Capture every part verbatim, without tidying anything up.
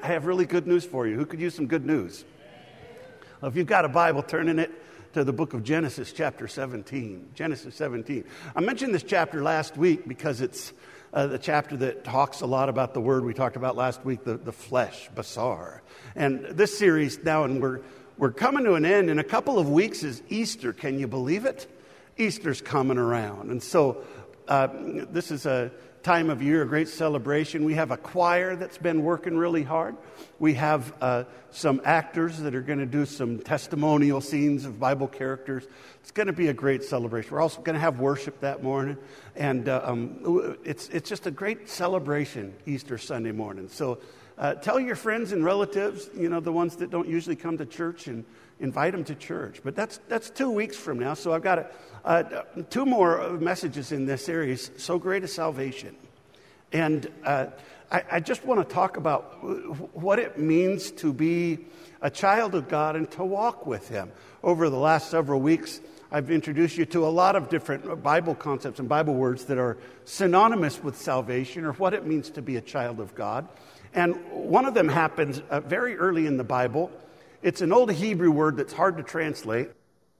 I have really good news for you. Who could use some good news? Well, if you've got a Bible, turn in it to the book of Genesis, chapter seventeen. Genesis seventeen. I mentioned this chapter last week because it's uh, the chapter that talks a lot about the word we talked about last week, the, the flesh, basar. And this series now, and we're we're coming to an end. In a couple of weeks is Easter. Can you believe it? Easter's coming around. And so uh, this is a time of year, a great celebration. We have a choir that's been working really hard. We have uh, some actors that are going to do some testimonial scenes of Bible characters. It's going to be a great celebration. We're also going to have worship that morning, and uh, um, it's it's just a great celebration Easter Sunday morning. So uh, tell your friends and relatives, you know, the ones that don't usually come to church, and invite them to church. But that's that's two weeks from now. So I've got a, uh, two more messages in this series, So Great a Salvation. And uh, I, I just want to talk about what it means to be a child of God and to walk with Him. Over the last several weeks, I've introduced you to a lot of different Bible concepts and Bible words that are synonymous with salvation, or what it means to be a child of God. And one of them happens uh, very early in the Bible. It's an old Hebrew word that's hard to translate. It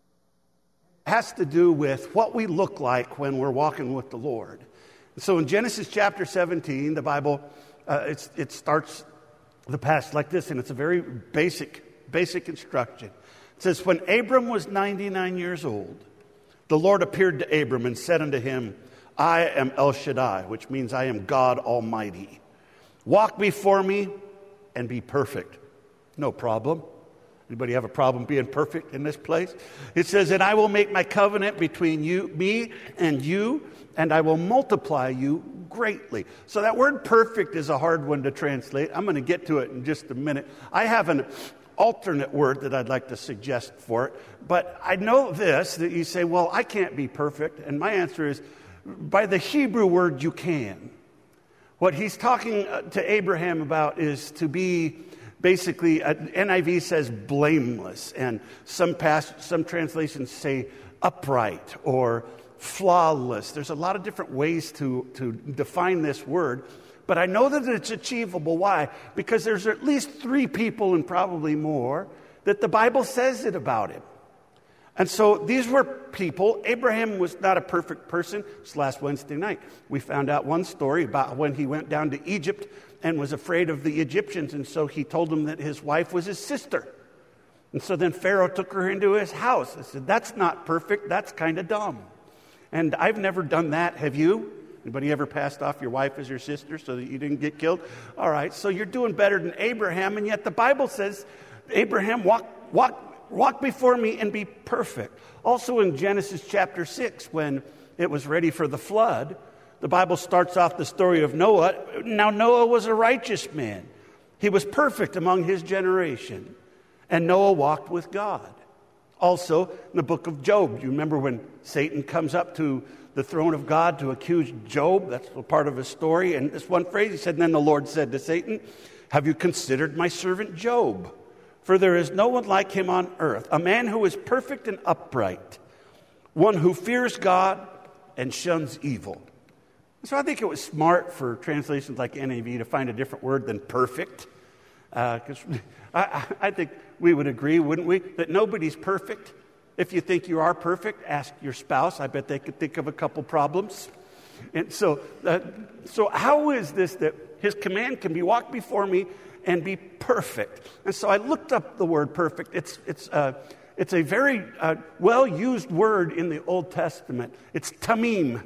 has to do with what we look like when we're walking with the Lord. So in Genesis chapter seventeen, the Bible, uh, it's, it starts the past like this, and it's a very basic, basic instruction. It says, when Abram was ninety-nine years old, the Lord appeared to Abram and said unto him, I am El Shaddai, which means I am God Almighty. Walk before me and be perfect. No problem. Anybody have a problem being perfect in this place? It says, and I will make my covenant between you, me and you, and I will multiply you greatly. So that word perfect is a hard one to translate. I'm going to get to it in just a minute. I have an alternate word that I'd like to suggest for it. But I know this, that you say, well, I can't be perfect. And my answer is, by the Hebrew word, you can. What he's talking to Abraham about is to be basically, uh, N I V says blameless, and some past, some translations say upright or flawless. There's a lot of different ways to, to define this word, but I know that it's achievable. Why? Because there's at least three people, and probably more, that the Bible says it about him. And so these were people. Abraham was not a perfect person. This last Wednesday night, we found out one story about when he went down to Egypt and was afraid of the Egyptians, and so he told them that his wife was his sister. And so then Pharaoh took her into his house. I said, that's not perfect. That's kind of dumb. And I've never done that. Have you? Anybody ever passed off your wife as your sister so that you didn't get killed? All right, so you're doing better than Abraham, and yet the Bible says, Abraham, walk, walk, walk before me and be perfect. Also in Genesis chapter six, when it was ready for the flood, the Bible starts off the story of Noah. Now, Noah was a righteous man. He was perfect among his generation. And Noah walked with God. Also, in the book of Job, you remember when Satan comes up to the throne of God to accuse Job? That's a part of his story. And this one phrase, he said, and then the Lord said to Satan, have you considered my servant Job? For there is no one like him on earth, a man who is perfect and upright, one who fears God and shuns evil. So I think it was smart for translations like N I V to find a different word than perfect. Because uh, I, I think we would agree, wouldn't we, that nobody's perfect. If you think you are perfect, ask your spouse. I bet they could think of a couple problems. And so, uh, so how is this that his command can be walk before me and be perfect? And so I looked up the word perfect. It's it's uh, it's a very uh, well-used word in the Old Testament. It's tamim.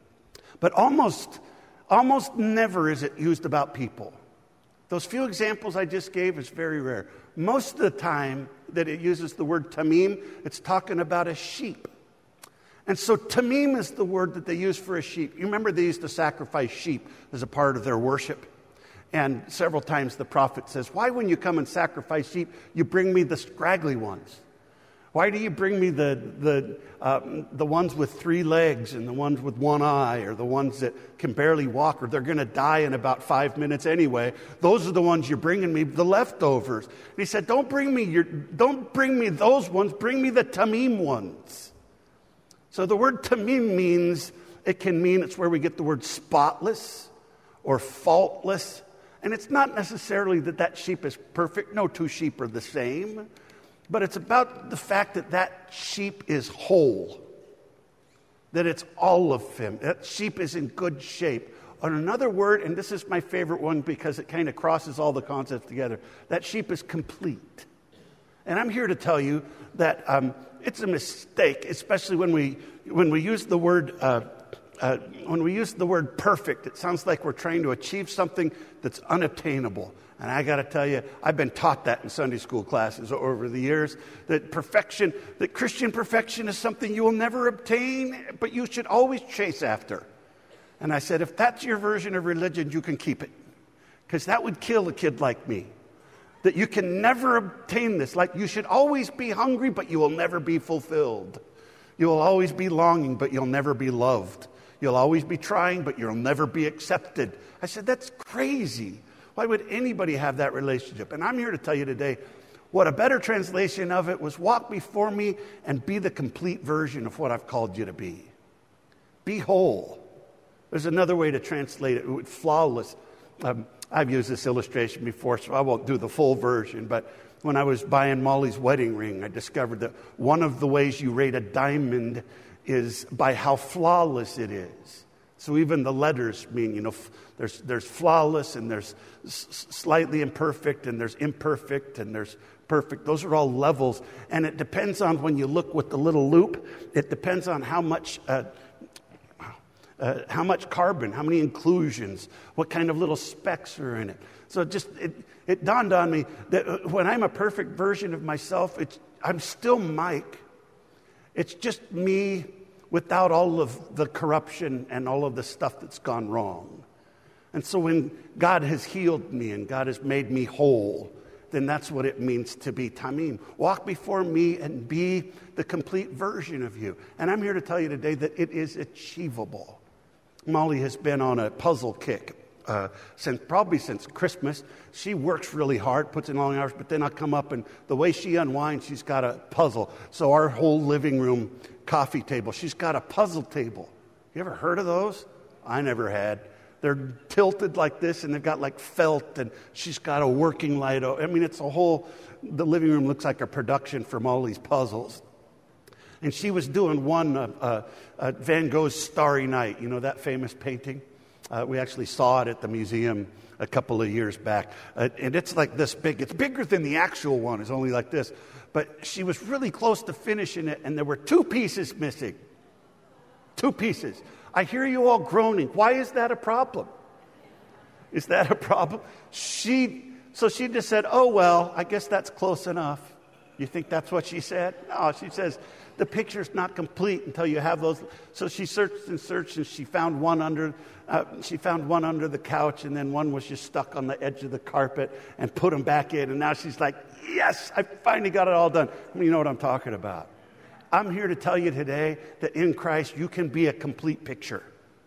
But almost, almost never is it used about people. Those few examples I just gave is very rare. Most of the time that it uses the word tamim, it's talking about a sheep. And so tamim is the word that they use for a sheep. You remember they used to sacrifice sheep as a part of their worship. And several times the prophet says, why when you come and sacrifice sheep, you bring me the scraggly ones? Why do you bring me the the um, the ones with three legs and the ones with one eye, or the ones that can barely walk, or they're going to die in about five minutes anyway? Those are the ones you're bringing me, the leftovers. And he said, don't bring me your, don't bring me those ones. Bring me the tamim ones. So the word tamim means, it can mean, it's where we get the word spotless or faultless. And it's not necessarily that that sheep is perfect. No two sheep are the same. But it's about the fact that that sheep is whole. That it's all of him. That sheep is in good shape. On another word, and this is my favorite one because it kind of crosses all the concepts together, that sheep is complete. And I'm here to tell you that um, it's a mistake, especially when we when we use the word uh, uh, when we use the word perfect. It sounds like we're trying to achieve something that's unattainable. And I got to tell you, I've been taught that in Sunday school classes over the years, that perfection, that Christian perfection is something you will never obtain, but you should always chase after. And I said, if that's your version of religion, you can keep it, because that would kill a kid like me. That you can never obtain this. Like, you should always be hungry, but you will never be fulfilled. You will always be longing, but you'll never be loved. You'll always be trying, but you'll never be accepted. I said, that's crazy. Why would anybody have that relationship? And I'm here to tell you today, what a better translation of it was, walk before me and be the complete version of what I've called you to be. Be whole. There's another way to translate it, flawless. Um, I've used this illustration before, so I won't do the full version, but when I was buying Molly's wedding ring, I discovered that one of the ways you rate a diamond is by how flawless it is. So even the letters mean, you know, there's there's flawless, and there's s- slightly imperfect, and there's imperfect, and there's perfect. Those are all levels, and it depends on, when you look with the little loop, it depends on how much uh, uh, how much carbon, how many inclusions, what kind of little specks are in it. So it just it it dawned on me that when I'm a perfect version of myself, it's I'm still Mike. It's just me without all of the corruption and all of the stuff that's gone wrong. And so when God has healed me and God has made me whole, then that's what it means to be tamim. Walk before me and be the complete version of you. And I'm here to tell you today that it is achievable. Molly has been on a puzzle kick uh, since probably since Christmas. She works really hard, puts in long hours, but then I come up, and the way she unwinds, she's got a puzzle. So our whole living room coffee table, she's got a puzzle table. You ever heard of those? I never had. They're tilted like this, and they've got like felt, and she's got a working light. I mean, it's a whole, the living room looks like a production from all these puzzles. And she was doing one, uh, uh, uh, Van Gogh's Starry Night, you know, that famous painting? Uh, we actually saw it at the museum a couple of years back. Uh, and it's like this big. It's bigger than the actual one. It's only like this. But she was really close to finishing it, and there were two pieces missing. Two pieces. I hear you all groaning. Why is that a problem? Is that a problem? She, so she just said, oh, well, I guess that's close enough. You think that's what she said? No, she says, the picture's not complete until you have those. So she searched and searched, and she found one under, uh, she found one under the couch, and then one was just stuck on the edge of the carpet, and put them back in. And now she's like, yes, I finally got it all done. I mean, you know what I'm talking about. I'm here to tell you today that in Christ you can be a complete picture.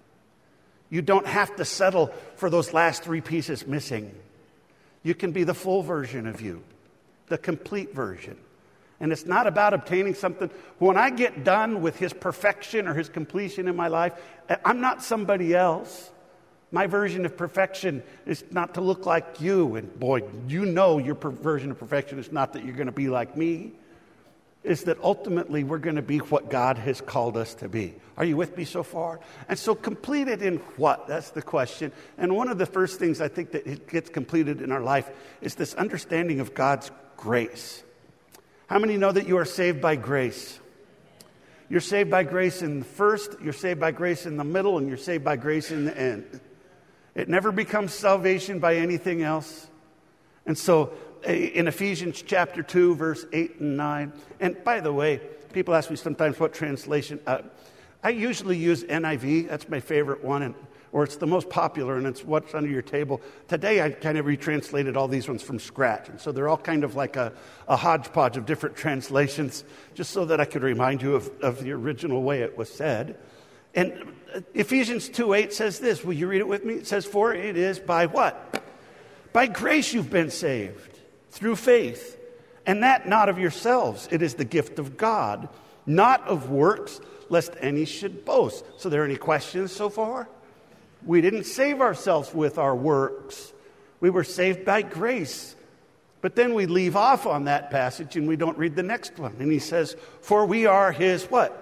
You don't have to settle for those last three pieces missing. You can be the full version of you, the complete version. And it's not about obtaining something. When I get done with his perfection or his completion in my life, I'm not somebody else. My version of perfection is not to look like you. And boy, you know your per- version of perfection is not that you're going to be like me. It's that ultimately we're going to be what God has called us to be. Are you with me so far? And so completed in what? That's the question. And one of the first things I think that it gets completed in our life is this understanding of God's grace. How many know that you are saved by grace? You're saved by grace in the first, you're saved by grace in the middle, and you're saved by grace in the end. It never becomes salvation by anything else. And so in Ephesians chapter two, verse eight and nine, and by the way, people ask me sometimes what translation. Uh, I usually use N I V. That's my favorite one, and or it's the most popular, and it's what's under your table. Today, I kind of retranslated all these ones from scratch, and so they're all kind of like a, a hodgepodge of different translations, just so that I could remind you of, of the original way it was said. And Ephesians two eight says this. Will you read it with me? It says, for it is by what? By grace you've been saved, through faith, and that not of yourselves. It is the gift of God, not of works, lest any should boast. So, are there any questions so far? We didn't save ourselves with our works. We were saved by grace. But then we leave off on that passage and we don't read the next one. And he says, for we are his what?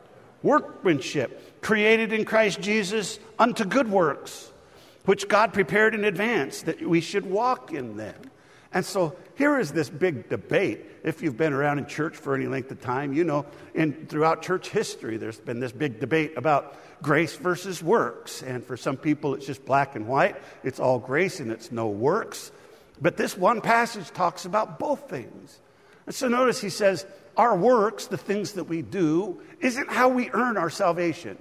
Workmanship, created in Christ Jesus unto good works, which God prepared in advance that we should walk in them. And so here is this big debate. If you've been around in church for any length of time, you know, in throughout church history, there's been this big debate about grace versus works. And for some people, it's just black and white. It's all grace and it's no works. But this one passage talks about both things. And so notice he says, our works, the things that we do, isn't how we earn our salvation.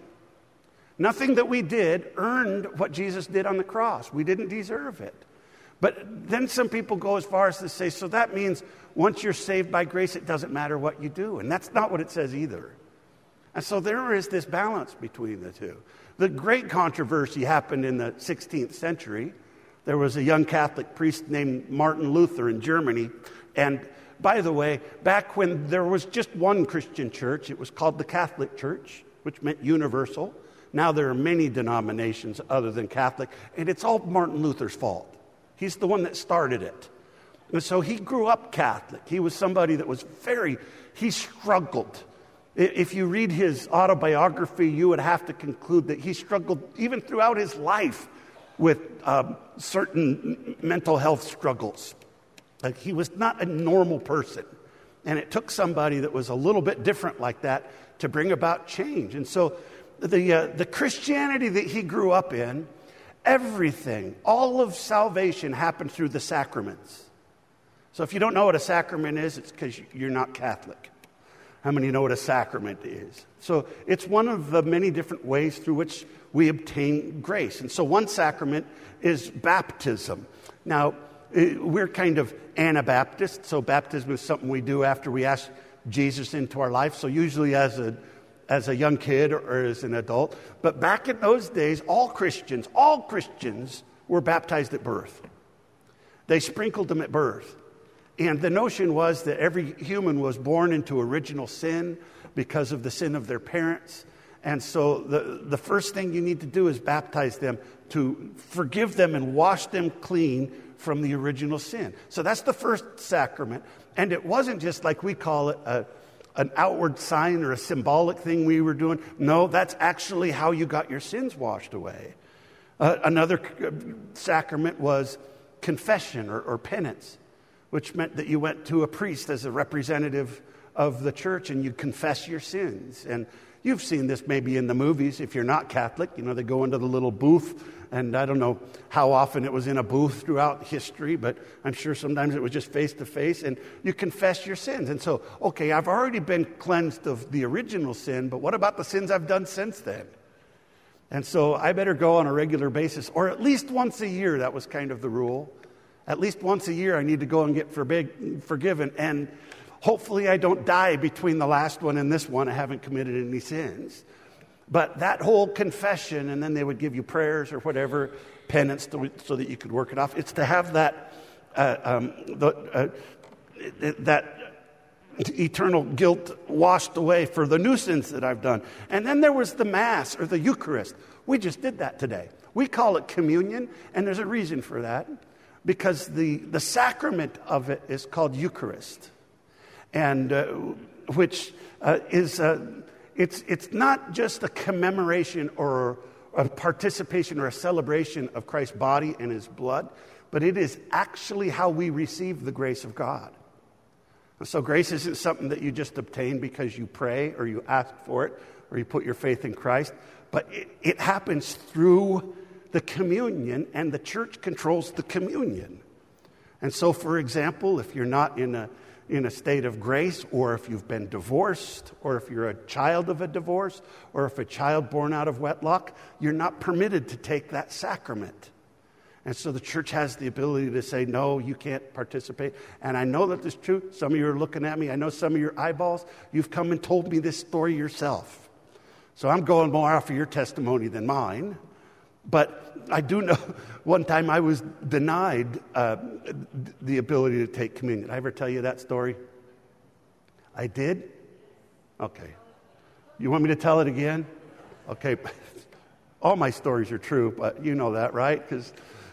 Nothing that we did earned what Jesus did on the cross. We didn't deserve it. But then some people go as far as to say, so that means once you're saved by grace, it doesn't matter what you do. And that's not what it says either. And so there is this balance between the two. The great controversy happened in the sixteenth century. There was a young Catholic priest named Martin Luther in Germany. And by the way, back when there was just one Christian church, it was called the Catholic Church, which meant universal. Now there are many denominations other than Catholic, and it's all Martin Luther's fault. He's the one that started it. And so he grew up Catholic. He was somebody that was very, he struggled. If you read his autobiography, you would have to conclude that he struggled even throughout his life with um, certain mental health struggles. Like he was not a normal person. And it took somebody that was a little bit different like that to bring about change. And so the uh, the Christianity that he grew up in, everything, all of salvation happened through the sacraments. So if you don't know what a sacrament is, it's because you're not Catholic. How many know what a sacrament is? So it's one of the many different ways through which we obtain grace. And so one sacrament is baptism. Now, we're kind of Anabaptist, so baptism is something we do after we ask Jesus into our life. So usually as a as a young kid or as an adult. But back in those days, all Christians, all Christians were baptized at birth. They sprinkled them at birth. And the notion was that every human was born into original sin because of the sin of their parents. And so the, the first thing you need to do is baptize them to forgive them and wash them clean from the original sin. So that's the first sacrament. And it wasn't just like we call it a, an outward sign or a symbolic thing we were doing. No, that's actually how you got your sins washed away. Uh, another sacrament was confession or, or penance, which meant that you went to a priest as a representative of the church and you confess your sins. And you've seen this maybe in the movies. If you're not Catholic, you know, they go into the little booth, and I don't know how often it was in a booth throughout history, but I'm sure sometimes it was just face to face, and you confess your sins. And so, okay, I've already been cleansed of the original sin, but what about the sins I've done since then? And so I better go on a regular basis, or at least once a year. That was kind of the rule. At least once a year I need to go and get forbid, forgiven, and hopefully I don't die between the last one and this one. I haven't committed any sins. But that whole confession, and then they would give you prayers or whatever, penance, to, so that you could work it off. It's to have that uh, um, the, uh, that eternal guilt washed away for the new sins that I've done. And then there was the Mass or the Eucharist. We just did that today. We call it communion, and there's a reason for that. Because the, the sacrament of it is called Eucharist, and uh, which uh, is uh, it's it's not just a commemoration or a participation or a celebration of Christ's body and His blood, but it is actually how we receive the grace of God. And so grace isn't something that you just obtain because you pray or you ask for it or you put your faith in Christ, but it, it happens through the communion, and the church controls the communion. And so, for example, if you're not in a in a state of grace, or if you've been divorced, or if you're a child of a divorce, or if a child born out of wedlock, you're not permitted to take that sacrament. And so the church has the ability to say, no, you can't participate. And I know that this is true. Some of you are looking at me. I know some of your eyeballs. You've come and told me this story yourself. So I'm going more off of your testimony than mine. But I do know one time I was denied uh, the ability to take communion. Did I ever tell you that story? I did? Okay. You want me to tell it again? Okay. All my stories are true, but you know that, right? Because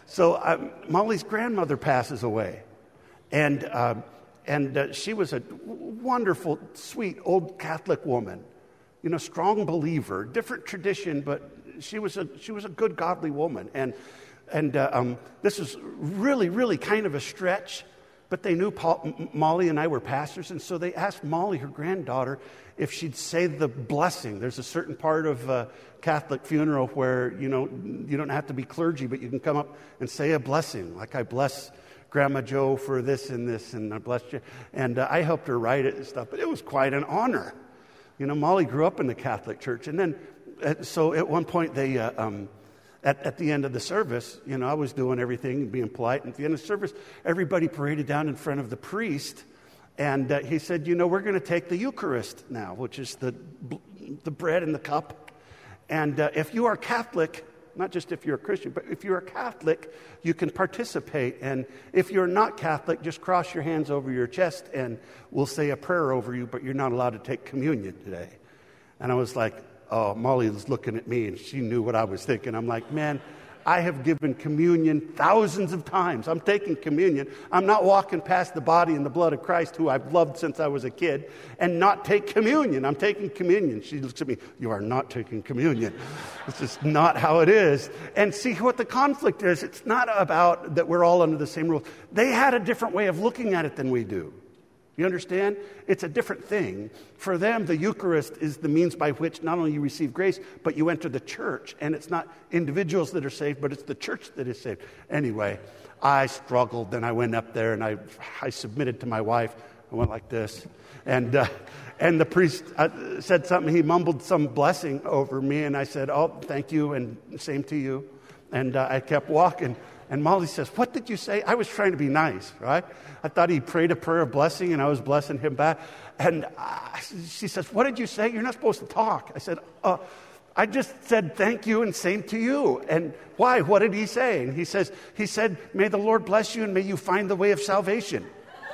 So um, Molly's grandmother passes away. And, uh, and uh, she was a wonderful, sweet, old Catholic woman. You know, strong believer, different tradition, but she was a, she was a good, godly woman. And, and uh, um, this was really, really kind of a stretch. But they knew Paul, M- Molly and I were pastors, and so they asked Molly, her granddaughter, if she'd say the blessing. There's a certain part of a Catholic funeral where, you know, you don't have to be clergy, but you can come up and say a blessing, like I bless Grandma Joe for this and this, and I bless you. And uh, I helped her write it and stuff, but it was quite an honor. You know, Molly grew up in the Catholic Church, and then, uh, so at one point they... Uh, um, At, at the end of the service, you know, I was doing everything and being polite. And at the end of the service, everybody paraded down in front of the priest. And uh, he said, you know, we're going to take the Eucharist now, which is the, the bread and the cup. And uh, if you are Catholic, not just if you're a Christian, but if you're a Catholic, you can participate. And if you're not Catholic, just cross your hands over your chest and we'll say a prayer over you, but you're not allowed to take communion today. And I was like, oh, Molly was looking at me, and she knew what I was thinking. I'm like, man, I have given communion thousands of times. I'm taking communion. I'm not walking past the body and the blood of Christ, who I've loved since I was a kid, and not take communion. I'm taking communion. She looks at me, you are not taking communion. It's just not how it is. And see what the conflict is. It's not about that we're all under the same rules. They had a different way of looking at it than we do. You understand? It's a different thing. For them, the Eucharist is the means by which not only you receive grace, but you enter the church. And it's not individuals that are saved, but it's the church that is saved. Anyway, I struggled, and I went up there, and I I submitted to my wife. I went like this. And uh, and the priest uh, said something. He mumbled some blessing over me, and I said, oh, thank you, and same to you. And uh, I kept walking. And Molly says, what did you say? I was trying to be nice, right? I thought he prayed a prayer of blessing, and I was blessing him back. And uh, she says, what did you say? You're not supposed to talk. I said, uh, I just said thank you and same to you. And why? What did he say? And he says, he said, may the Lord bless you and may you find the way of salvation.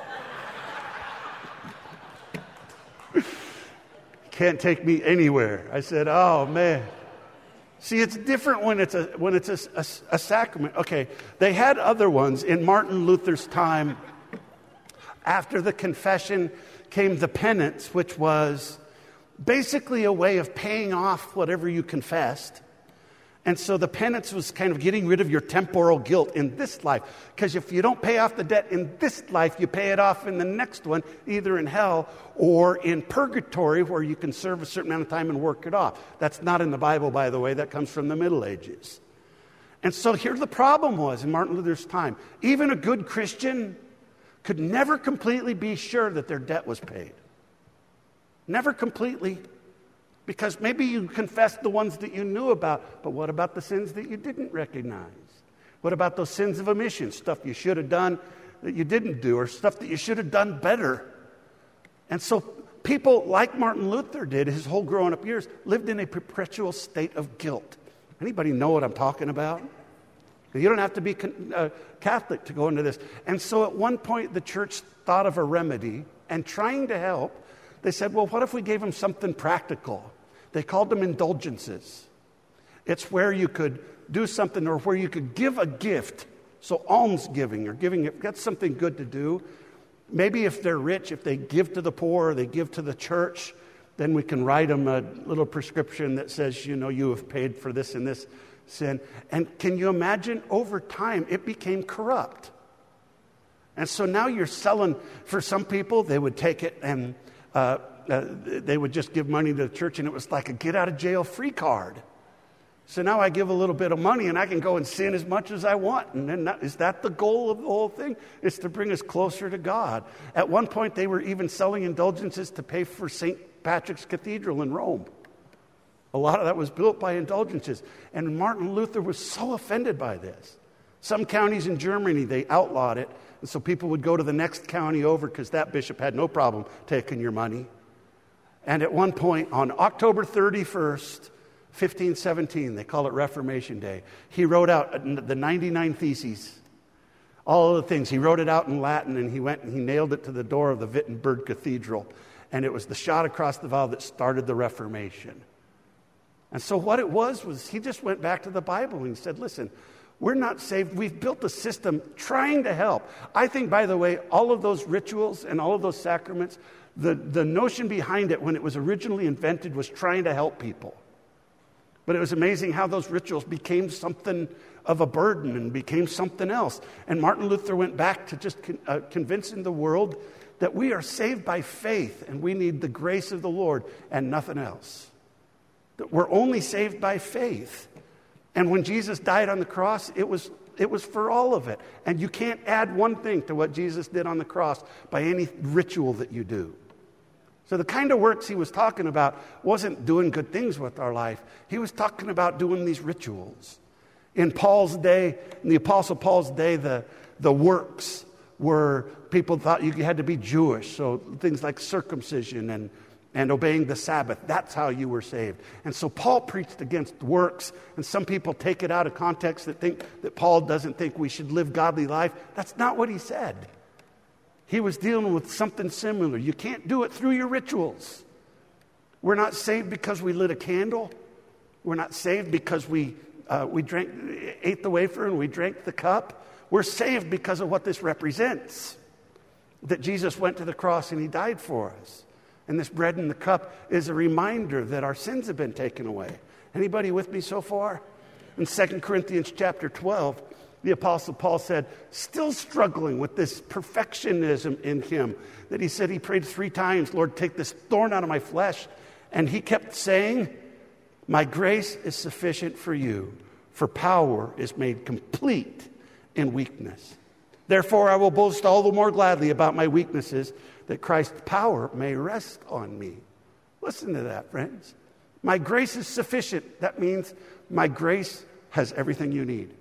Can't take me anywhere. I said, oh, man. See, it's different when it's a when it's a, a, a sacrament. Okay, they had other ones. In Martin Luther's time, after the confession came the penance, which was basically a way of paying off whatever you confessed. And so the penance was kind of getting rid of your temporal guilt in this life. Because if you don't pay off the debt in this life, you pay it off in the next one, either in hell or in purgatory, where you can serve a certain amount of time and work it off. That's not in the Bible, by the way. That comes from the Middle Ages. And so here the problem was in Martin Luther's time. Even a good Christian could never completely be sure that their debt was paid. Never completely. Because maybe you confessed the ones that you knew about, but what about the sins that you didn't recognize? What about those sins of omission, stuff you should have done that you didn't do, or stuff that you should have done better? And so people like Martin Luther did his whole growing up years lived in a perpetual state of guilt. Anybody know what I'm talking about? You don't have to be uh, Catholic to go into this. And so at one point the church thought of a remedy, and trying to help, they said, well, what if we gave them something practical? They called them indulgences. It's where you could do something, or where you could give a gift. So almsgiving, or giving, if that's something good to do. Maybe if they're rich, if they give to the poor, or they give to the church, then we can write them a little prescription that says, you know, you have paid for this and this sin. And can you imagine, over time, it became corrupt. And so now you're selling, for some people, they would take it and uh, uh, they would just give money to the church, and it was like a get-out-of-jail-free card. So now I give a little bit of money, and I can go and sin as much as I want. And then that, is that the goal of the whole thing? It's to bring us closer to God. At one point, they were even selling indulgences to pay for Saint Patrick's Cathedral in Rome. A lot of that was built by indulgences. And Martin Luther was so offended by this. Some counties in Germany, they outlawed it. And so people would go to the next county over because that bishop had no problem taking your money. And at one point, on October thirty-first, fifteen seventeen, they call it Reformation Day, he wrote out the ninety-nine Theses, all of the things. He wrote it out in Latin, and he went and he nailed it to the door of the Wittenberg Cathedral. And it was the shot across the bow that started the Reformation. And so what it was, was he just went back to the Bible and he said, listen, We're not saved. We've built a system trying to help. I think, by the way, all of those rituals and all of those sacraments, the, the notion behind it when it was originally invented was trying to help people. But it was amazing how those rituals became something of a burden and became something else. And Martin Luther went back to just con- uh, convincing the world that we are saved by faith and we need the grace of the Lord and nothing else. That we're only saved by faith. And when Jesus died on the cross, it was it was for all of it. And you can't add one thing to what Jesus did on the cross by any ritual that you do. So the kind of works he was talking about wasn't doing good things with our life. He was talking about doing these rituals. In Paul's day, in the Apostle Paul's day, the, the works were, people thought you had to be Jewish. So things like circumcision and And obeying the Sabbath. That's how you were saved. And so Paul preached against works. And some people take it out of context that think that Paul doesn't think we should live godly life. That's not what he said. He was dealing with something similar. You can't do it through your rituals. We're not saved because we lit a candle. We're not saved because we uh, we drank, ate the wafer and we drank the cup. We're saved because of what this represents. That Jesus went to the cross and he died for us. And this bread and the cup is a reminder that our sins have been taken away. Anybody with me so far? In Second Corinthians chapter twelve, the Apostle Paul said, still struggling with this perfectionism in him, that he said he prayed three times, Lord, take this thorn out of my flesh. And he kept saying, my grace is sufficient for you, for power is made complete in weakness. Therefore, I will boast all the more gladly about my weaknesses, that Christ's power may rest on me. Listen to that, friends. My grace is sufficient. That means my grace has everything you need.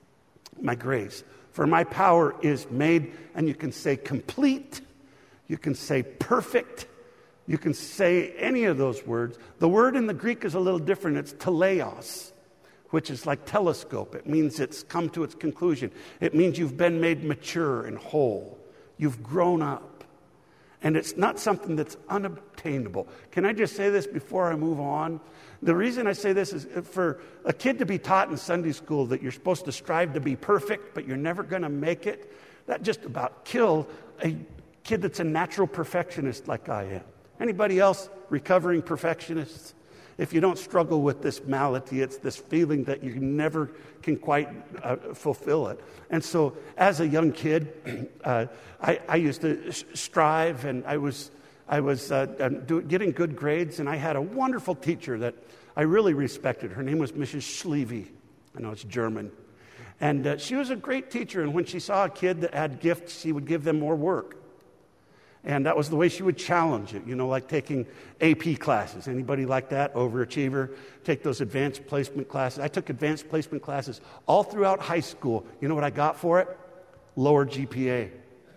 My grace. For my power is made, and you can say complete, you can say perfect, you can say any of those words. The word in the Greek is a little different. It's teleos, which is like telescope. It means it's come to its conclusion. It means you've been made mature and whole. You've grown up. And it's not something that's unobtainable. Can I just say this before I move on? The reason I say this is for a kid to be taught in Sunday school that you're supposed to strive to be perfect, but you're never going to make it, that just about killed a kid that's a natural perfectionist like I am. Anybody else recovering perfectionists? If you don't struggle with this malady, it's this feeling that you never can quite uh, fulfill it. And so as a young kid, uh, I, I used to strive, and I was I was uh, do, getting good grades, and I had a wonderful teacher that I really respected. Her name was Missus Schleve. I know it's German. And uh, she was a great teacher, and when she saw a kid that had gifts, she would give them more work. And that was the way she would challenge it, you know, like taking A P classes. Anybody like that? Overachiever? Take those advanced placement classes. I took advanced placement classes all throughout high school. You know what I got for it? Lower G P A.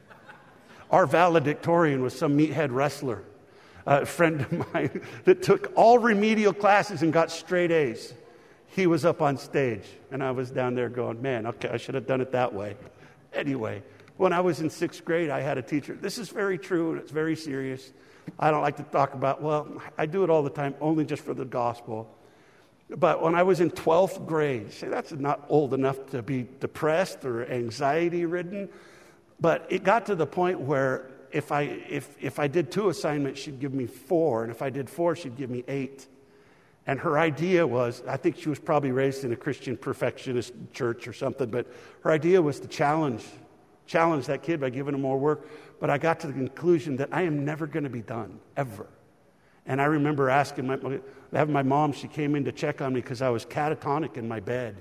Our valedictorian was some meathead wrestler, a friend of mine that took all remedial classes and got straight A's. He was up on stage, and I was down there going, man, okay, I should have done it that way. Anyway. When I was in sixth grade, I had a teacher. This is very true, and it's very serious. I don't like to talk about, well, I do it all the time, only just for the gospel. But when I was in twelfth grade, see, that's not old enough to be depressed or anxiety-ridden. But it got to the point where if I if if I did two assignments, she'd give me four. And if I did four, she'd give me eight. And her idea was, I think she was probably raised in a Christian perfectionist church or something, but her idea was to challenge challenge that kid by giving him more work. But I got to the conclusion that I am never going to be done, ever. And I remember asking my, having my mom, she came in to check on me because I was catatonic in my bed.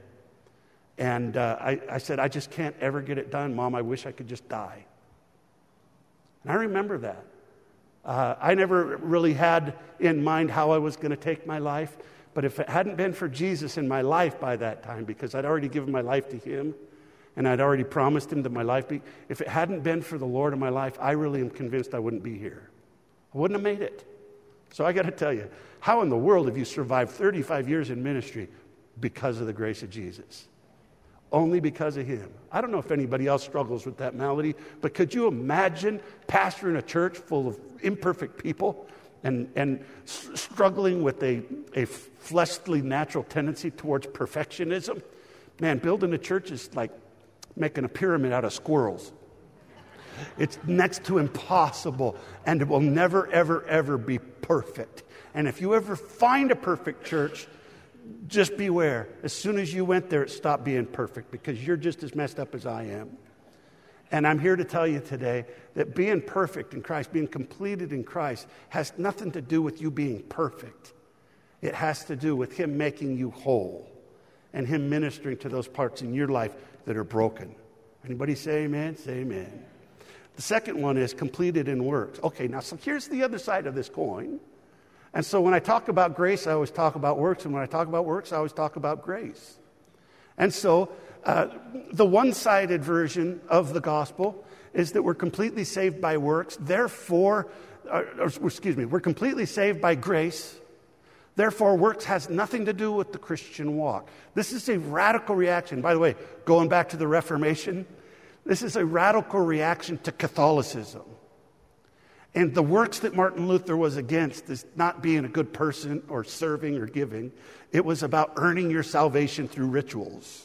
And uh, I, I said, I just can't ever get it done, Mom. I wish I could just die. And I remember that. Uh, I never really had in mind how I was going to take my life. But if it hadn't been for Jesus in my life by that time, because I'd already given my life to him, and I'd already promised him that my life be, if it hadn't been for the Lord in my life, I really am convinced I wouldn't be here. I wouldn't have made it. So I got to tell you, how in the world have you survived thirty-five years in ministry? Because of the grace of Jesus. Only because of him. I don't know if anybody else struggles with that malady, but could you imagine pastoring a church full of imperfect people and, and s- struggling with a, a fleshly natural tendency towards perfectionism? Man, building a church is like making a pyramid out of squirrels. It's next to impossible, and it will never, ever, ever be perfect. And if you ever find a perfect church, just beware. As soon as you went there, it stopped being perfect because you're just as messed up as I am. And I'm here to tell you today that being perfect in Christ, being completed in Christ, has nothing to do with you being perfect. It has to do with Him making you whole and Him ministering to those parts in your life that are broken. Anybody say amen? Say amen. The second one is completed in works. Okay, now so here's the other side of this coin. And so when I talk about grace, I always talk about works. And when I talk about works, I always talk about grace. And so uh, the one-sided version of the gospel is that we're completely saved by works. Therefore, or, or, excuse me, we're completely saved by grace. Therefore, works has nothing to do with the Christian walk. This is a radical reaction. By the way, going back to the Reformation, this is a radical reaction to Catholicism. And the works that Martin Luther was against is not being a good person or serving or giving. It was about earning your salvation through rituals.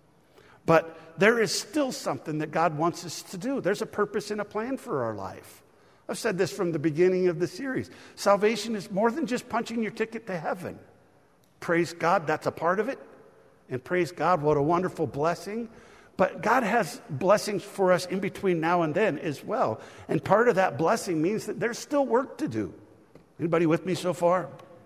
But there is still something that God wants us to do. There's a purpose and a plan for our life. I've said this from the beginning of the series. Salvation is more than just punching your ticket to heaven. Praise God, that's a part of it. And praise God, what a wonderful blessing. But God has blessings for us in between now and then as well. And part of that blessing means that there's still work to do. Anybody with me so far?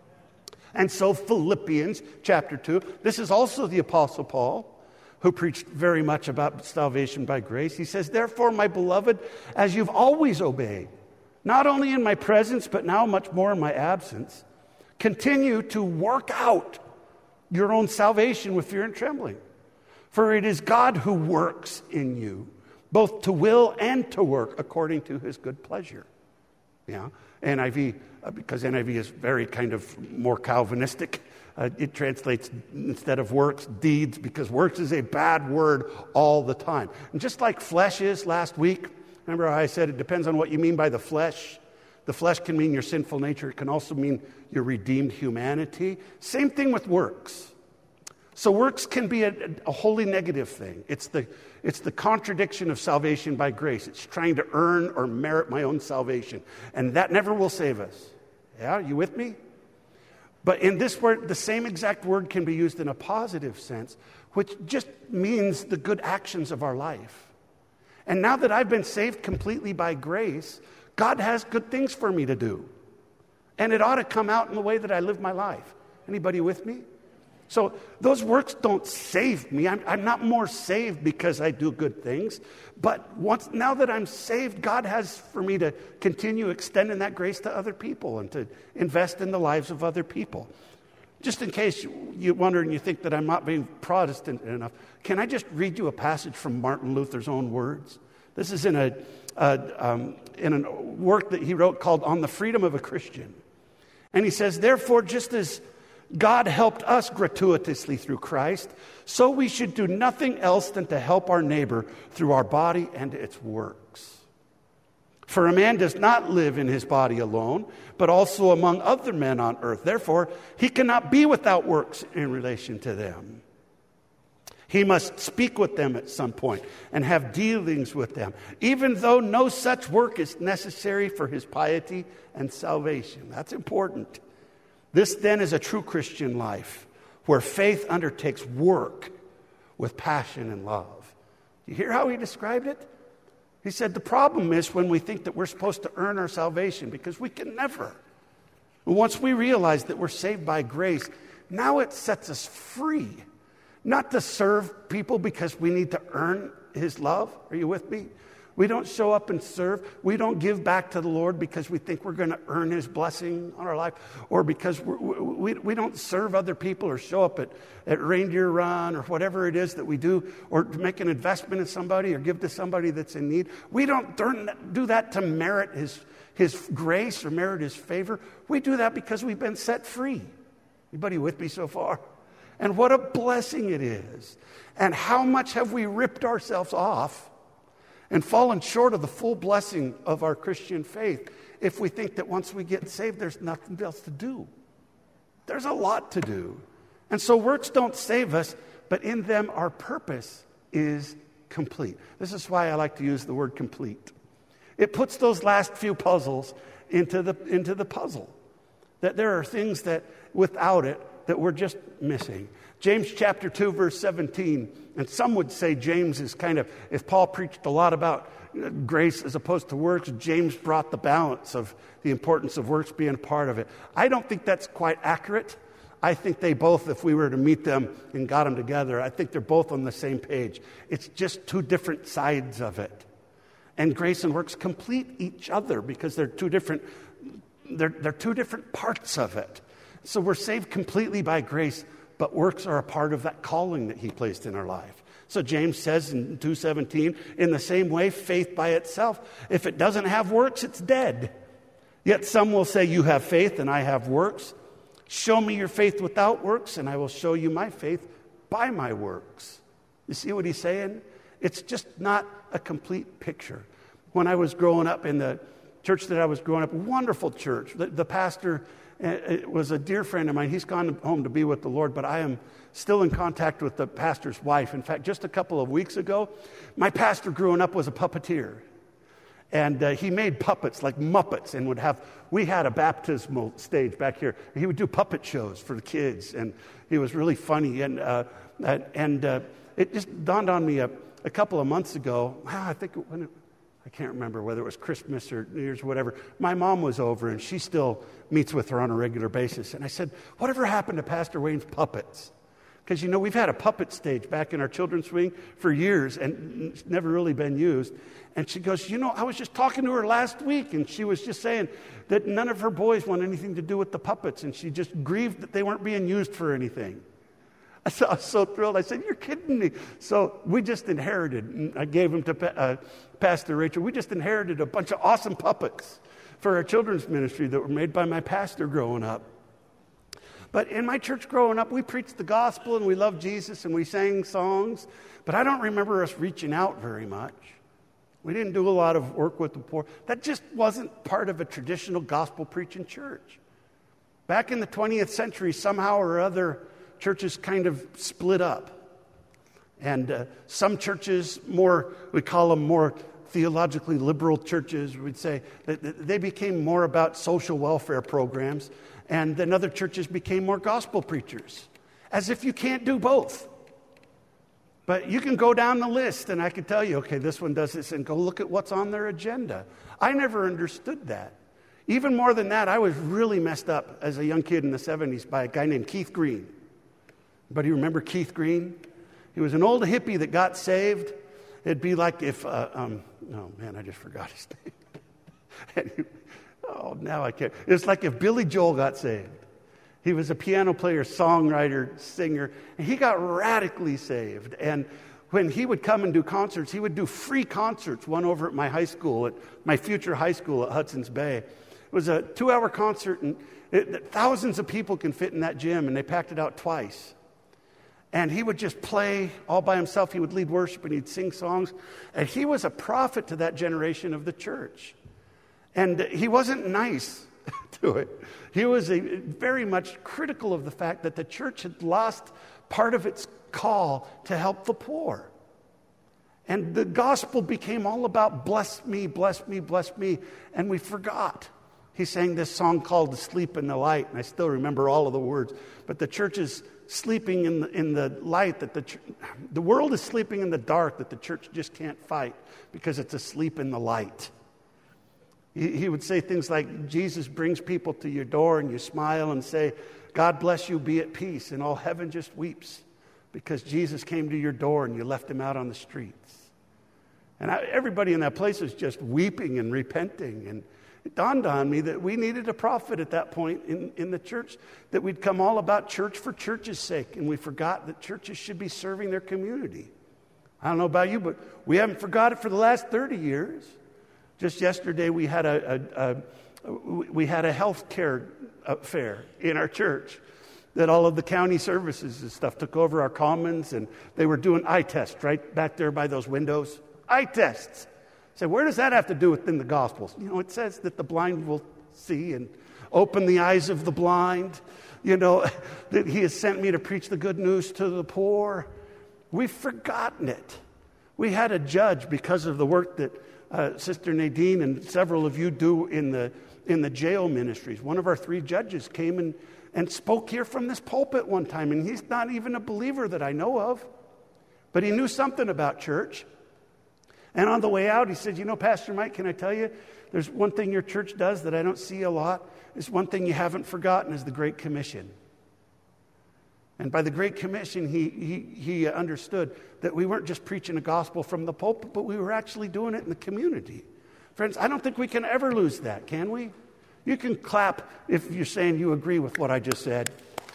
And so Philippians chapter two, this is also the Apostle Paul, who preached very much about salvation by grace. He says, therefore, my beloved, as you've always obeyed, not only in my presence, but now much more in my absence, continue to work out your own salvation with fear and trembling. For it is God who works in you, both to will and to work according to His good pleasure. Yeah, N I V, uh, because N I V is very kind of more Calvinistic. Uh, it translates, instead of works, deeds, because works is a bad word all the time. And just like flesh is last week, remember how I said it depends on what you mean by the flesh. The flesh can mean your sinful nature. It can also mean your redeemed humanity. Same thing with works. So works can be a, a wholly negative thing. It's the, it's the contradiction of salvation by grace. It's trying to earn or merit my own salvation. And that never will save us. Yeah, you with me? But in this word, the same exact word can be used in a positive sense, which just means the good actions of our life. And now that I've been saved completely by grace, God has good things for me to do. And it ought to come out in the way that I live my life. Anybody with me? So those works don't save me. I'm, I'm not more saved because I do good things. But once now that I'm saved, God has for me to continue extending that grace to other people and to invest in the lives of other people. Just in case you wonder and you think that I'm not being Protestant enough, can I just read you a passage from Martin Luther's own words? This is in a, a um, in a work that he wrote called On the Freedom of a Christian. And he says, therefore, just as God helped us gratuitously through Christ, so we should do nothing else than to help our neighbor through our body and its works. For a man does not live in his body alone, but also among other men on earth. Therefore, he cannot be without works in relation to them. He must speak with them at some point and have dealings with them, even though no such work is necessary for his piety and salvation. That's important. This then is a true Christian life where faith undertakes work with passion and love. You hear how he described it? He said the problem is when we think that we're supposed to earn our salvation, because we can never. Once we realize that we're saved by grace, now it sets us free. Not to serve people because we need to earn His love. Are you with me? We don't show up and serve. We don't give back to the Lord because we think we're going to earn His blessing on our life, or because we're, we we don't serve other people or show up at, at Reindeer Run or whatever it is that we do, or to make an investment in somebody or give to somebody that's in need. We don't do that to merit His, his grace or merit His favor. We do that because we've been set free. Anybody with me so far? And what a blessing it is. And how much have we ripped ourselves off and fallen short of the full blessing of our Christian faith if we think that once we get saved, there's nothing else to do. There's a lot to do. And so works don't save us, but in them our purpose is complete. This is why I like to use the word complete. It puts those last few puzzles into the, into the puzzle. That there are things that without it that we're just missing. James chapter two, verse seventeen, and some would say James is kind of, if Paul preached a lot about grace as opposed to works, James brought the balance of the importance of works being a part of it. I don't think that's quite accurate. I think they both, if we were to meet them and got them together, I think they're both on the same page. It's just two different sides of it. And grace and works complete each other because they're two different, they're, they're two different parts of it. So we're saved completely by grace, but works are a part of that calling that he placed in our life. So James says in two seventeen, in the same way, faith by itself, if it doesn't have works, it's dead. Yet some will say, you have faith and I have works. Show me your faith without works, and I will show you my faith by my works. You see what he's saying? It's just not a complete picture. When I was growing up in the church that I was growing up, wonderful church. The, the pastor uh, was a dear friend of mine. He's gone home to be with the Lord, but I am still in contact with the pastor's wife. In fact, just a couple of weeks ago, my pastor growing up was a puppeteer. And uh, he made puppets like Muppets and would have, we had a baptismal stage back here. He would do puppet shows for the kids, and he was really funny. And uh, and uh, it just dawned on me a, a couple of months ago, wow, I think when it, I can't remember whether it was Christmas or New Year's or whatever. My mom was over, and she still meets with her on a regular basis. And I said, whatever happened to Pastor Wayne's puppets? Because, you know, we've had a puppet stage back in our children's wing for years, and it's never really been used. And she goes, you know, I was just talking to her last week, and she was just saying that none of her boys want anything to do with the puppets, and she just grieved that they weren't being used for anything. I was so thrilled. I said, you're kidding me. So we just inherited, and I gave them to uh, Pastor Rachel, we just inherited a bunch of awesome puppets for our children's ministry that were made by my pastor growing up. But in my church growing up, we preached the gospel and we loved Jesus and we sang songs. But I don't remember us reaching out very much. We didn't do a lot of work with the poor. That just wasn't part of a traditional gospel preaching church. Back in the twentieth century, somehow or other, churches kind of split up. And uh, some churches, more, we call them more theologically liberal churches, we'd say, that they became more about social welfare programs. And then other churches became more gospel preachers, as if you can't do both. But you can go down the list, and I can tell you, okay, this one does this, and go look at what's on their agenda. I never understood that. Even more than that, I was really messed up as a young kid in the seventies by a guy named Keith Green. Anybody remember Keith Green? He was an old hippie that got saved. It'd be like if, uh, um, oh man, I just forgot his name. Anyway, oh, now I can't. It's like if Billy Joel got saved. He was a piano player, songwriter, singer, and he got radically saved. And when he would come and do concerts, he would do free concerts, one over at my high school, at my future high school at Hudson's Bay. It was a two-hour concert, and it, thousands of people can fit in that gym, and they packed it out twice. And he would just play all by himself. He would lead worship, and he'd sing songs. And he was a prophet to that generation of the church. And he wasn't nice to it. He was a, very much critical of the fact that the church had lost part of its call to help the poor. And the gospel became all about bless me, bless me, bless me. And we forgot. He sang this song called Sleep in the Light. And I still remember all of the words. But the church is sleeping in the, in the light that the ch- the world is sleeping in the dark that the church just can't fight because it's asleep in the light. He would say things like, Jesus brings people to your door and you smile and say, God bless you, be at peace. And all heaven just weeps because Jesus came to your door and you left him out on the streets. And I, everybody in that place was just weeping and repenting. And it dawned on me that we needed a prophet at that point in, in the church, that we'd come all about church for church's sake. And we forgot that churches should be serving their community. I don't know about you, but we haven't forgot it for the last thirty years. Just yesterday, we had a, a, a we had a health care fair in our church that all of the county services and stuff took over our commons, and they were doing eye tests right back there by those windows. Eye tests. So where does that have to do with in the Gospels? You know, it says that the blind will see, and open the eyes of the blind, you know, that he has sent me to preach the good news to the poor. We've forgotten it. We had a judge because of the work that uh, Sister Nadine and several of you do in the in the jail ministries. One of our three judges came and, and spoke here from this pulpit one time, and he's not even a believer that I know of, but he knew something about church. And on the way out, he said, you know, Pastor Mike, can I tell you, there's one thing your church does that I don't see a lot. It's one thing you haven't forgotten is the Great Commission. And by the Great Commission, he, he, he understood that we weren't just preaching a gospel from the pulpit, but we were actually doing it in the community. Friends, I don't think we can ever lose that, can we? You can clap if you're saying you agree with what I just said.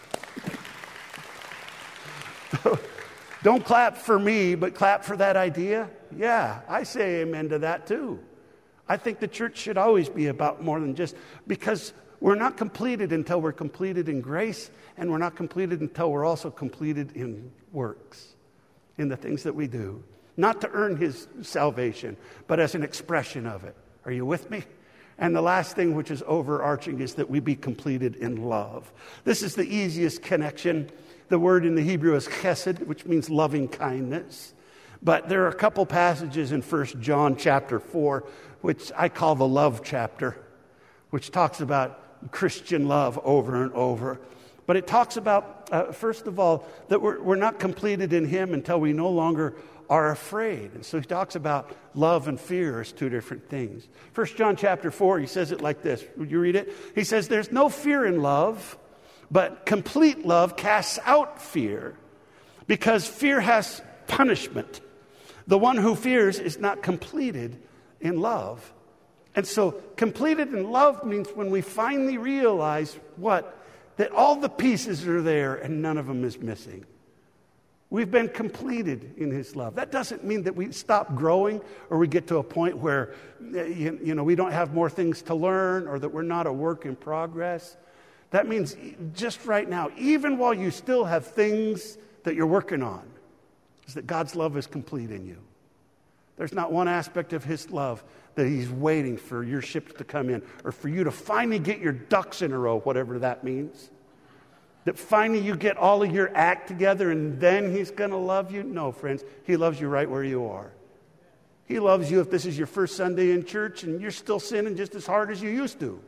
Don't clap for me, but clap for that idea. Yeah, I say amen to that too. I think the church should always be about more than just, because we're not completed until we're completed in grace, and we're not completed until we're also completed in works, in the things that we do. Not to earn his salvation, but as an expression of it. Are you with me? And the last thing, which is overarching, is that we be completed in love. This is the easiest connection. The word in the Hebrew is chesed, which means loving kindness. But there are a couple passages in First John chapter four, which I call the love chapter, which talks about Christian love over and over. But it talks about, uh, first of all, that we're, we're not completed in him until we no longer are afraid. And so he talks about love and fear as two different things. First John chapter four, he says it like this. Would you read it? He says, there's no fear in love, but complete love casts out fear, because fear has punishment. The one who fears is not completed in love. And so completed in love means when we finally realize what? That all the pieces are there and none of them is missing. We've been completed in his love. That doesn't mean that we stop growing or we get to a point where you, you know, we don't have more things to learn or that we're not a work in progress. That means just right now, even while you still have things that you're working on, is that God's love is complete in you. There's not one aspect of his love that he's waiting for your ship to come in or for you to finally get your ducks in a row, whatever that means. That finally you get all of your act together and then he's going to love you. No, friends, he loves you right where you are. He loves you if this is your first Sunday in church and you're still sinning just as hard as you used to.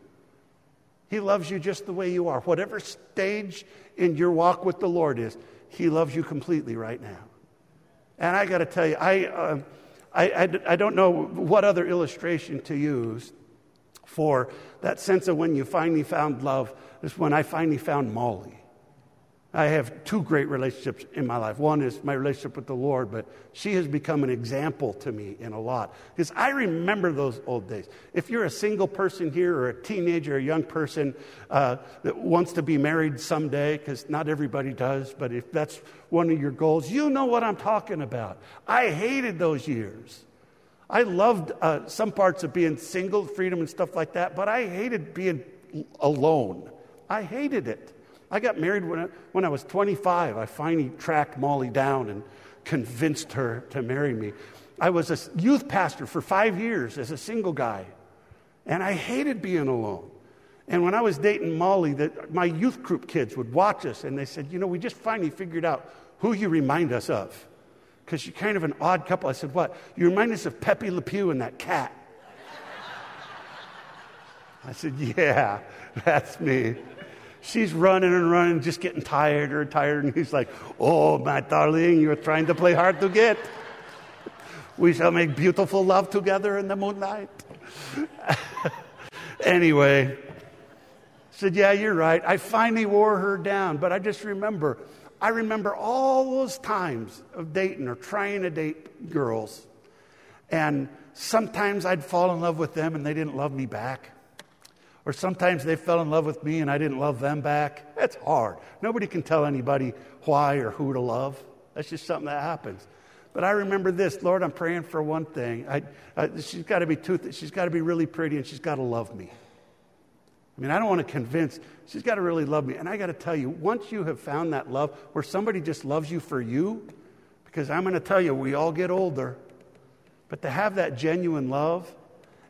He loves you just the way you are. Whatever stage in your walk with the Lord is, he loves you completely right now. And I got to tell you, I, uh, I, I, I don't know what other illustration to use for that sense of when you finally found love is when I finally found Molly. I have two great relationships in my life. One is my relationship with the Lord, but she has become an example to me in a lot. Because I remember those old days. If you're a single person here or a teenager or a young person uh, that wants to be married someday, because not everybody does, but if that's one of your goals, you know what I'm talking about. I hated those years. I loved uh, some parts of being single, freedom and stuff like that, but I hated being alone. I hated it. I got married when I, when I was twenty-five. I finally tracked Molly down and convinced her to marry me. I was a youth pastor for five years as a single guy, and I hated being alone. And when I was dating Molly, that my youth group kids would watch us, and they said, you know, we just finally figured out who you remind us of, because you're kind of an odd couple. I said, what? You remind us of Pepe Le Pew and that cat. I said, yeah, that's me. She's running and running, just getting tired and tired. And he's like, oh, my darling, you're trying to play hard to get. We shall make beautiful love together in the moonlight. Anyway, I said, yeah, you're right. I finally wore her down. But I just remember, I remember all those times of dating or trying to date girls. And sometimes I'd fall in love with them and they didn't love me back. Or sometimes they fell in love with me and I didn't love them back. That's hard. Nobody can tell anybody why or who to love. That's just something that happens. But I remember this, Lord, I'm praying for one thing. I, I, she's got to be too, she's got to be really pretty and she's got to love me. I mean, I don't want to convince. She's got to really love me. And I got to tell you, once you have found that love where somebody just loves you for you, because I'm going to tell you, we all get older, but to have that genuine love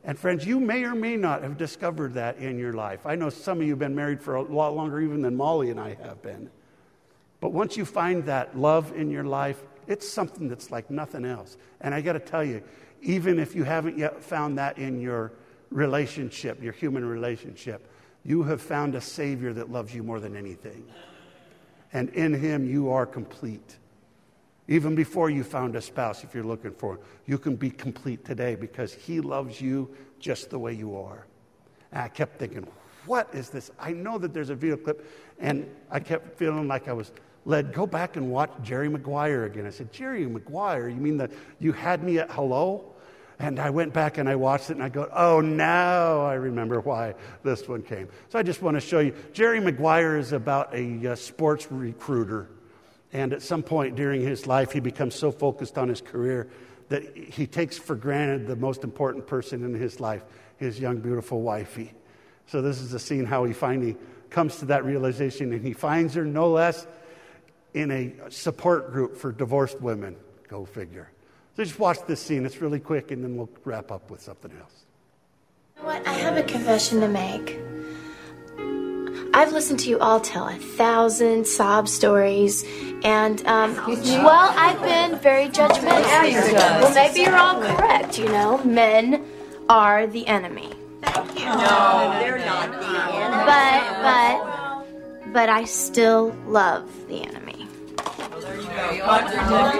And friends, you may or may not have discovered that in your life. I know some of you have been married for a lot longer even than Molly and I have been. But once you find that love in your life, it's something that's like nothing else. And I got to tell you, even if you haven't yet found that in your relationship, your human relationship, you have found a Savior that loves you more than anything. And in Him, you are complete. Even before you found a spouse, if you're looking for it, you can be complete today because He loves you just the way you are. And I kept thinking, what is this? I know that there's a video clip, and I kept feeling like I was led, go back and watch Jerry Maguire again. I said, Jerry Maguire, you mean that you had me at hello? And I went back and I watched it and I go, oh, now I remember why this one came. So I just want to show you. Jerry Maguire is about a uh, sports recruiter. And at some point during his life, he becomes so focused on his career that he takes for granted the most important person in his life, his young, beautiful wifey. So this is the scene how he finally comes to that realization, and he finds her no less in a support group for divorced women. Go figure. So just watch this scene. It's really quick, and then we'll wrap up with something else. You know what? I have a confession to make. I've listened to you all tell a thousand sob stories, and, um, well, I've been very judgmental. Well, maybe you're all correct, you know. Men are the enemy. Thank you. No, they're not the enemy. But, but, but I still love the enemy. Well, there you go. Contradict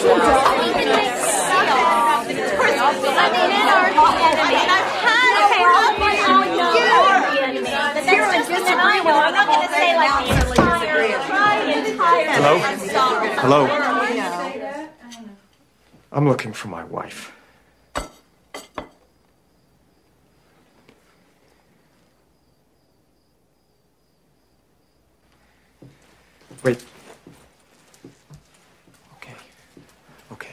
I mean, men are the enemy. I've had a problem with you. You're a disagreeable. I'm not going to say like the entire, Hello? Hello? I'm looking for my wife. Wait. Okay. Okay.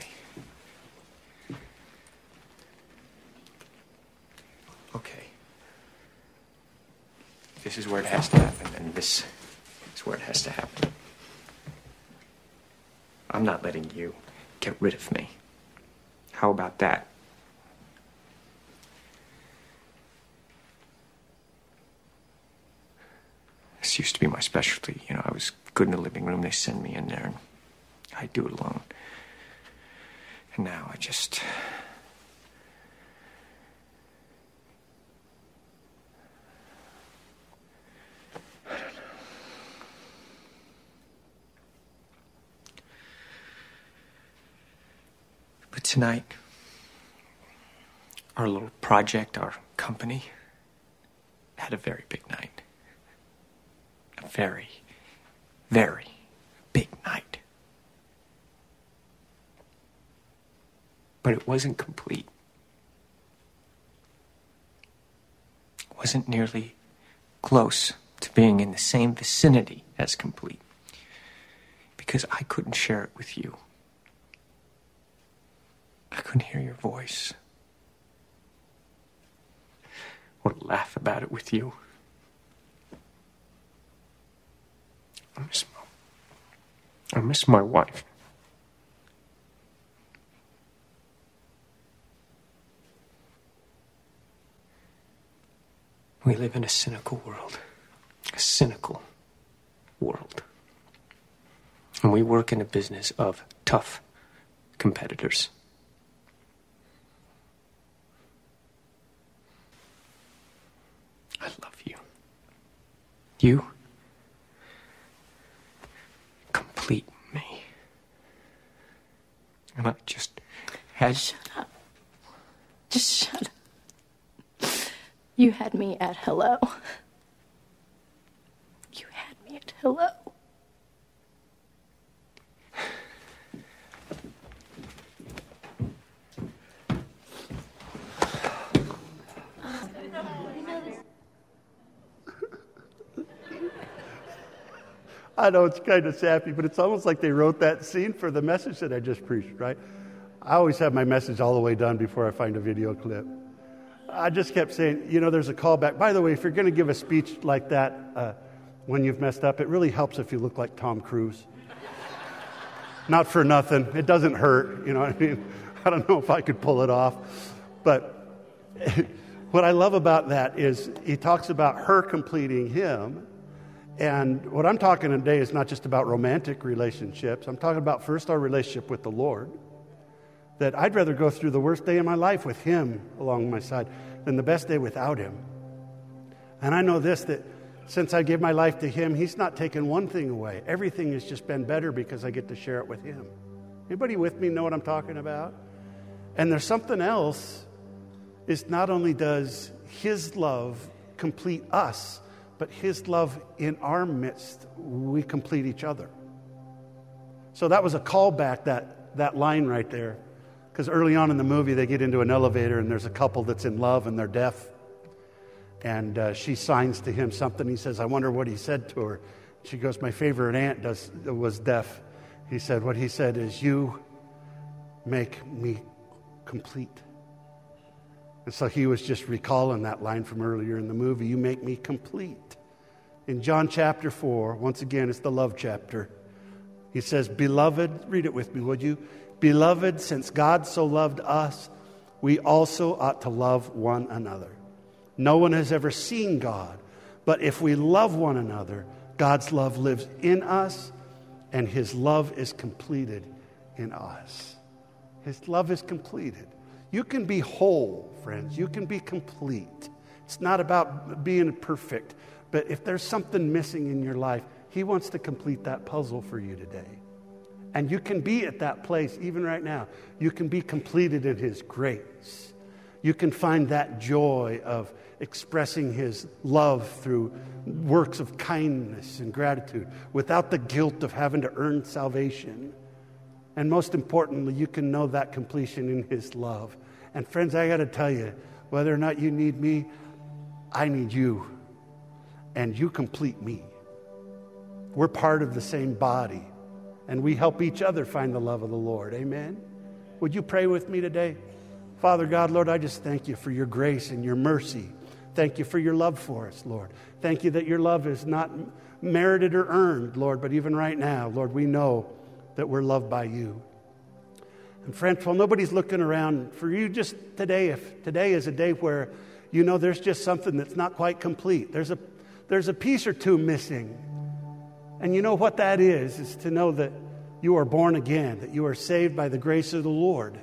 Okay. This is where it has to happen, and this is where it has to happen. I'm not letting you get rid of me. How about that? This used to be my specialty. You know, I was good in the living room. They send me in there, and I do it alone. And now I just... I don't know. But tonight, our little project, our company, had a very big night. A very, very big night. But it wasn't complete. It wasn't nearly close to being in the same vicinity as complete. Because I couldn't share it with you. I couldn't hear your voice. Or laugh about it with you. I miss my, I miss my wife. We live in a cynical world. A cynical world. And we work in a business of tough competitors. I love you. You complete me. And I just had... Shut up. Just shut up. You had me at hello. You had me at hello. I know it's kind of sappy, but it's almost like they wrote that scene for the message that I just preached, right? I always have my message all the way done before I find a video clip. I just kept saying, you know, there's a callback. By the way, if you're going to give a speech like that uh, when you've messed up, it really helps if you look like Tom Cruise. Not for nothing. It doesn't hurt, you know what I mean? I don't know if I could pull it off. But what I love about that is he talks about her completing him. And what I'm talking today is not just about romantic relationships. I'm talking about first our relationship with the Lord. That I'd rather go through the worst day of my life with him along my side than the best day without him. And I know this, that since I gave my life to him, he's not taken one thing away. Everything has just been better because I get to share it with him. Anybody with me know what I'm talking about? And there's something else, is not only does his love complete us, but his love in our midst, we complete each other. So that was a callback, that, that line right there. Because early on in the movie, they get into an elevator and there's a couple that's in love and they're deaf. And uh, she signs to him something. He says, I wonder what he said to her. She goes, my favorite aunt does, was deaf. He said, what he said is, you make me complete. And so he was just recalling that line from earlier in the movie, you make me complete. In John chapter four, once again, it's the love chapter. He says, beloved, read it with me, would you? Beloved, since God so loved us, we also ought to love one another. No one has ever seen God, but if we love one another, God's love lives in us, and his love is completed in us. His love is completed. You can be whole, friends. You can be complete. It's not about being perfect, but if there's something missing in your life, he wants to complete that puzzle for you today. And you can be at that place even right now. You can be completed in his grace. You can find that joy of expressing his love through works of kindness and gratitude without the guilt of having to earn salvation. And most importantly, you can know that completion in his love. And friends, I got to tell you, whether or not you need me, I need you. And you complete me. We're part of the same body. And we help each other find the love of the Lord. Amen? Would you pray with me today? Father God, Lord, I just thank you for your grace and your mercy. Thank you for your love for us, Lord. Thank you that your love is not merited or earned, Lord, but even right now, Lord, we know that we're loved by you. And friends, while nobody's looking around, for you just today, if today is a day where you know there's just something that's not quite complete, there's a, there's a piece or two missing. And you know what that is, is to know that you are born again, that you are saved by the grace of the Lord.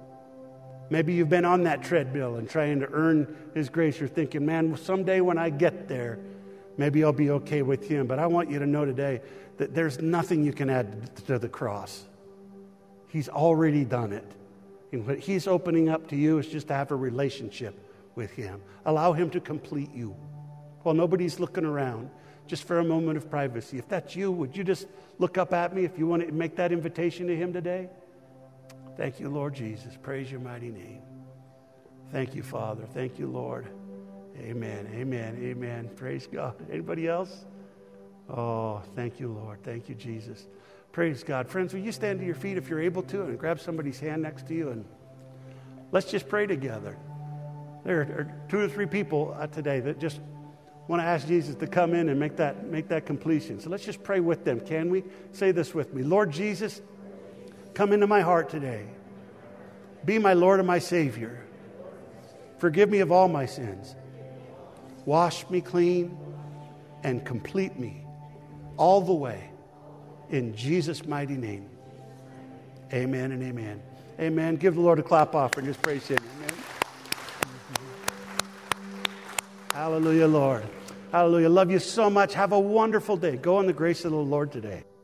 Maybe you've been on that treadmill and trying to earn his grace. You're thinking, man, someday when I get there, maybe I'll be okay with him. But I want you to know today that there's nothing you can add to the cross. He's already done it. And what he's opening up to you is just to have a relationship with him. Allow him to complete you. While nobody's looking around, just for a moment of privacy. If that's you, would you just look up at me if you want to make that invitation to him today? Thank you, Lord Jesus. Praise your mighty name. Thank you, Father. Thank you, Lord. Amen, amen, amen. Praise God. Anybody else? Oh, thank you, Lord. Thank you, Jesus. Praise God. Friends, will you stand to your feet if you're able to and grab somebody's hand next to you and let's just pray together. There are two or three people today that just want to ask Jesus to come in and make that, make that completion. So let's just pray with them. Can we? Say this with me. Lord Jesus, come into my heart today. Be my Lord and my Savior. Forgive me of all my sins. Wash me clean and complete me all the way. In Jesus' mighty name. Amen and amen. Amen. Give the Lord a clap offering. Just praise him. Amen. Hallelujah, Lord. Hallelujah. Love you so much. Have a wonderful day. Go in the grace of the Lord today.